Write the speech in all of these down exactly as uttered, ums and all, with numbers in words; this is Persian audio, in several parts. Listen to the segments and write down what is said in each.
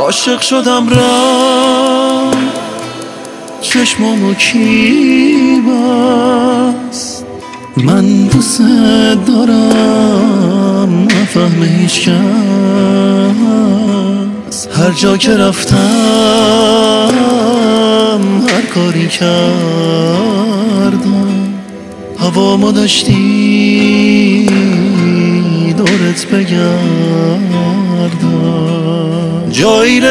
عاشق شدم رم چشمامو کی بست، من دوست دارم نفهمه هیچ کس. هر جا که رفتم هر کاری کردم هوامو داشتی دورت بگردم. جایی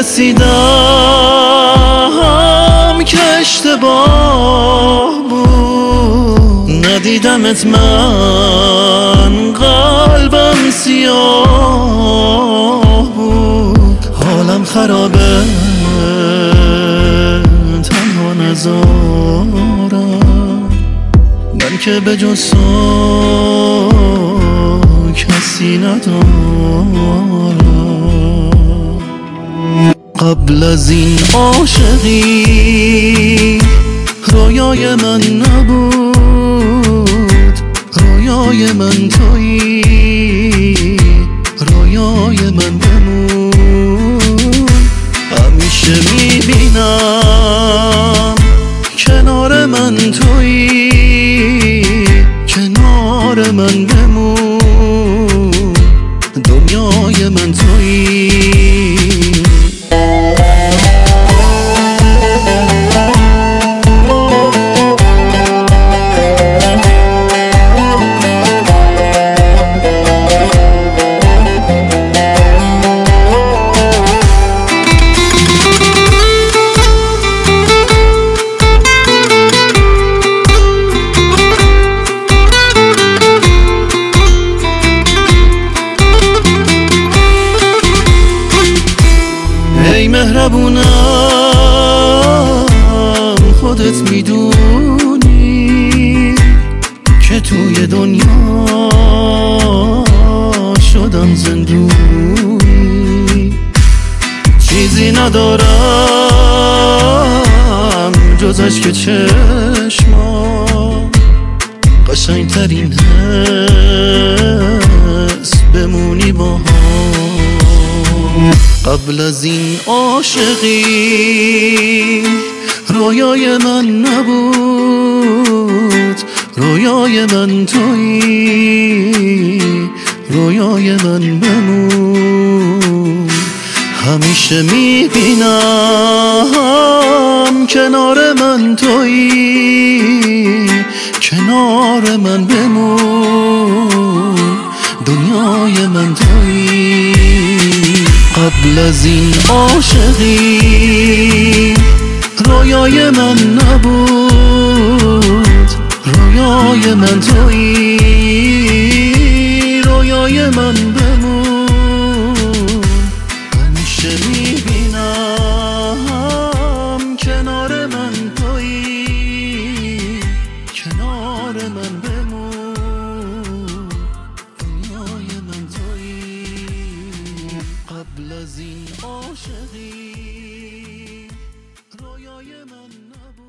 رسیدم که اشتباه بود، ندیدمت من قلبم سیاه بود. حالم خرابه تنها نذارم، من که به جز تو کسی ندارم. قبل از این عاشقی رویای من نبود، رویای من تویی، رویای من بمون. همیشه میبینم کنار من تویی، کنار من بمون، دنیای من تویی. ای مهربونم خودت میدونی که توی دنیا شدم زندونی. چیزی ندارم جز اشک چشمام، قشنگترین حس بمونی با هم. قبل از این عاشقی رویای من نبود، رویای من تویی، رویای من بمون. همیشه میبینم کنار من تویی، کنار من بمون، دنیای من تویی. قبل از این عاشقی رویای من نبود، رویای من تویی، رویای من بمون. همیشه میبینم کنار من تویی، کنار من بمون، دنیای من تویی. قبل از این عاشقی رویای من نبود.